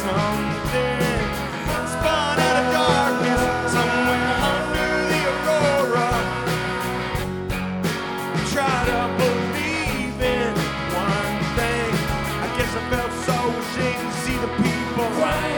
something spun out of darkness somewhere under the aurora. Try to believe in one thing. I guess I felt so ashamed to see the people crying